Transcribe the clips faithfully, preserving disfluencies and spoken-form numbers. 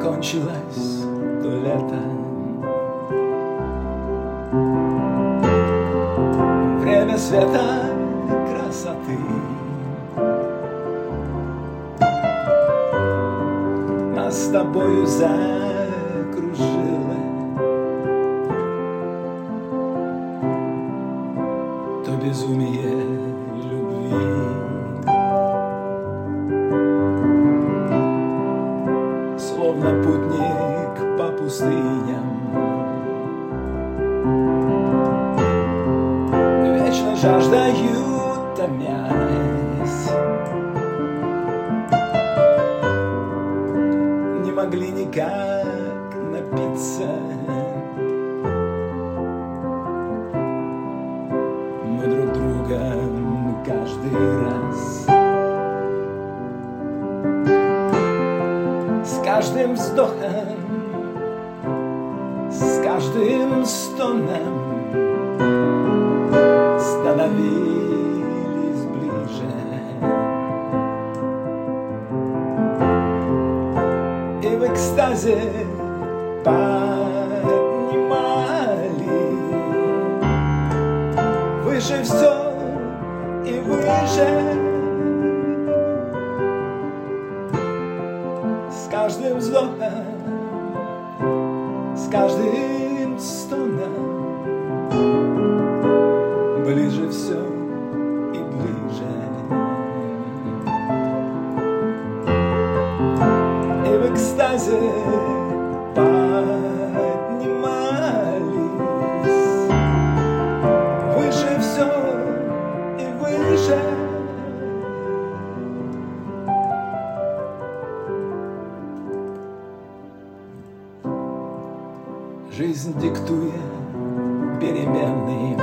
кончилось то лето. Время света красоты нас с тобою закружило. То безумие любви. Словно путник по пустыням, вечно жаждаю, томясь, не могли никак напиться. Мы друг друга каждый раз, с каждым вздохом, с каждым стоном становились ближе. И в экстазе поднимали выше все и выше. С каждым вздохом, с каждым стоном ближе все и ближе. И в экстазе поднимались выше все и выше. Жизнь диктуя переменные,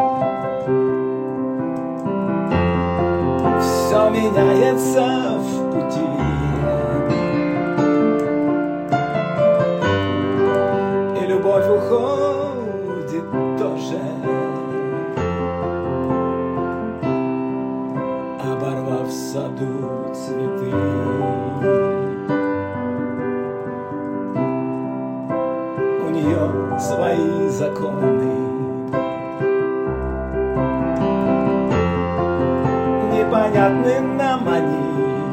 все меняется в пути. И любовь уходит тоже, оборвав в саду цветы. У нее свои законы, непонятны нам они.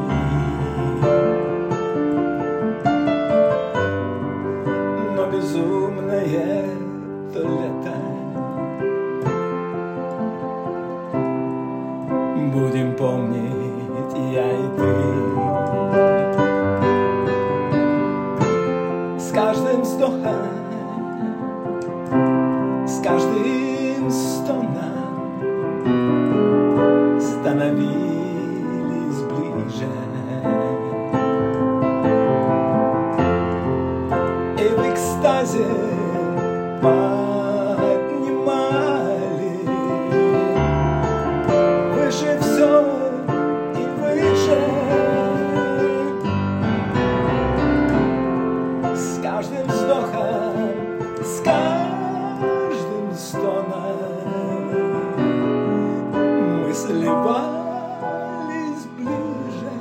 Но безумное то лето. Будем помнить я и ты. С каждым вздохом, с каждым стоном становились ближе. И в экстазе поднимали выше все и выше. С каждым вздохом, с каждым стоном мы сливались ближе.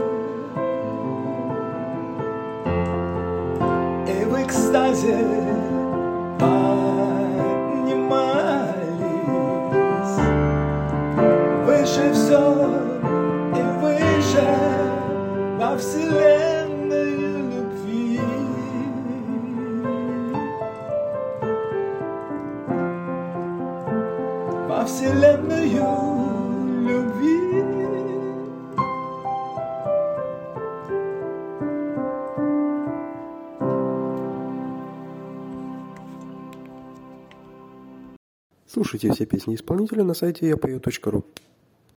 И в экстазе поднимались выше все и выше во вселенной любви. Во вселенную любви. Слушайте все песни исполнителя на сайте я пою точка ру.